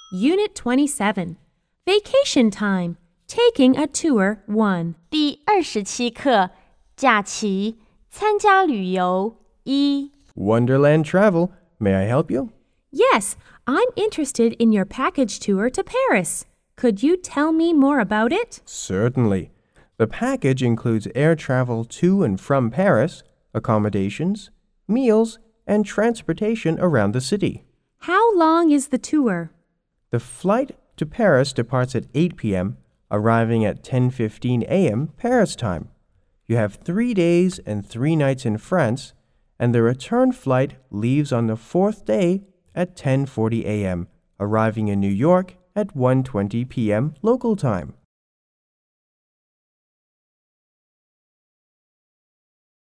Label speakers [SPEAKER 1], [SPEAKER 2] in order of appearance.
[SPEAKER 1] Unit 27. Vacation Time. Taking a Tour 1.
[SPEAKER 2] 第27课假期参加旅游1
[SPEAKER 3] Wonderland Travel. May I help you?
[SPEAKER 1] Yes, I'm interested in your package tour to Paris. Could you tell me more about it?
[SPEAKER 3] Certainly. The package includes air travel to and from Paris, accommodations, meals, and transportation around the city.
[SPEAKER 1] How long is the tour?
[SPEAKER 3] The flight to Paris departs at 8 p.m., arriving at 10:15 a.m. Paris time. You have 3 days and 3 nights in France, and the return flight leaves on the 4th day at 10:40 a.m., arriving in New York at 1:20 p.m. local time.